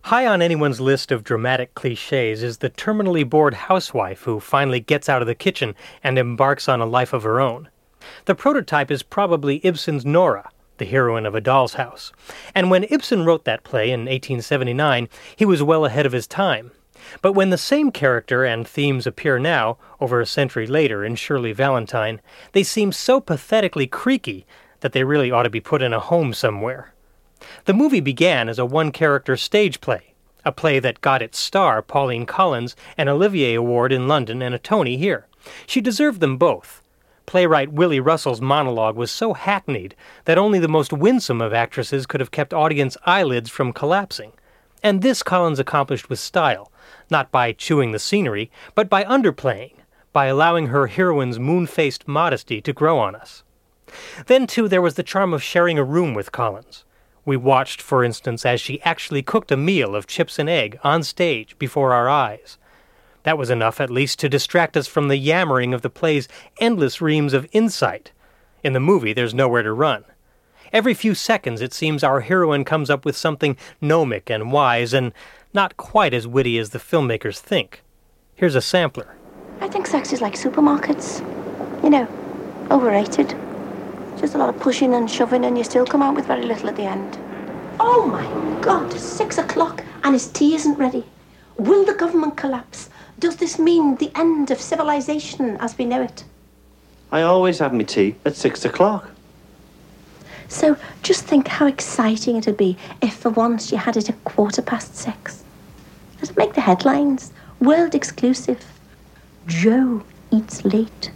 High on anyone's list of dramatic cliches is the terminally bored housewife who finally gets out of the kitchen and embarks on a life of her own. The prototype is probably Ibsen's Nora, the heroine of A Doll's House. And when Ibsen wrote that play in 1879, he was well ahead of his time. But when the same character and themes appear now, over a century later in Shirley Valentine, they seem so pathetically creaky that they really ought to be put in a home somewhere. The movie began as a one-character stage play, a play that got its star, Pauline Collins, an Olivier Award in London and a Tony here. She deserved them both. Playwright Willie Russell's monologue was so hackneyed that only the most winsome of actresses could have kept audience eyelids from collapsing. And this Collins accomplished with style, not by chewing the scenery, but by underplaying, by allowing her heroine's moon-faced modesty to grow on us. Then, too, there was the charm of sharing a room with Collins. We watched, for instance, as she actually cooked a meal of chips and egg on stage before our eyes. That was enough, at least, to distract us from the yammering of the play's endless reams of insight. In the movie, there's nowhere to run. Every few seconds, it seems, our heroine comes up with something gnomic and wise and not quite as witty as the filmmakers think. Here's a sampler. I think sex is like supermarkets. Overrated. Just a lot of pushing and shoving, and you still come out with very little at the end. Oh my God, 6 o'clock and his tea isn't ready. Will the government collapse? Does this mean the end of civilization as we know it? I always have my tea at 6 o'clock. So just think how exciting it'd be if for once you had it at 6:15. It'd make the headlines. World exclusive. Joe eats late.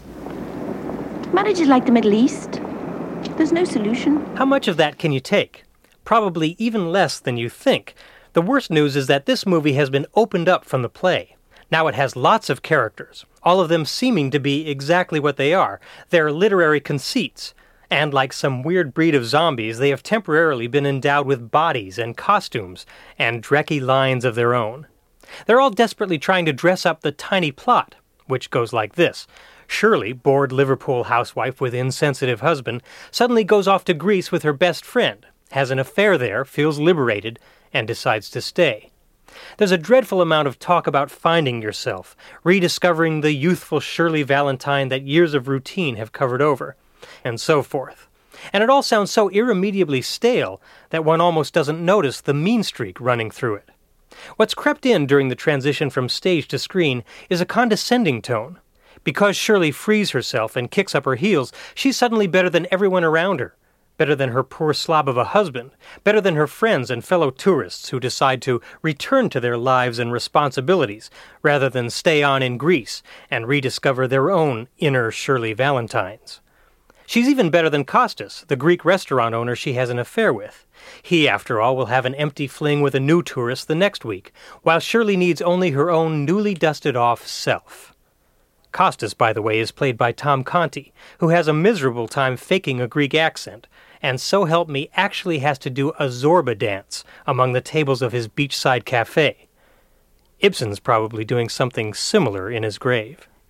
Marriage is like the Middle East. There's no solution. How much of that can you take? Probably even less than you think. The worst news is that this movie has been opened up from the play. Now it has lots of characters, all of them seeming to be exactly what they are. They're literary conceits. And like some weird breed of zombies, they have temporarily been endowed with bodies and costumes and drecky lines of their own. They're all desperately trying to dress up the tiny plot, which goes like this. Shirley, bored Liverpool housewife with insensitive husband, suddenly goes off to Greece with her best friend, has an affair there, feels liberated, and decides to stay. There's a dreadful amount of talk about finding yourself, rediscovering the youthful Shirley Valentine that years of routine have covered over, and so forth. And it all sounds so irremediably stale that one almost doesn't notice the mean streak running through it. What's crept in during the transition from stage to screen is a condescending tone. Because Shirley frees herself and kicks up her heels, she's suddenly better than everyone around her, better than her poor slob of a husband, better than her friends and fellow tourists who decide to return to their lives and responsibilities rather than stay on in Greece and rediscover their own inner Shirley Valentines. She's even better than Kostas, the Greek restaurant owner she has an affair with. He, after all, will have an empty fling with a new tourist the next week, while Shirley needs only her own newly dusted-off self. Kostas, by the way, is played by Tom Conti, who has a miserable time faking a Greek accent, and so help me actually has to do a Zorba dance among the tables of his beachside cafe. Ibsen's probably doing something similar in his grave.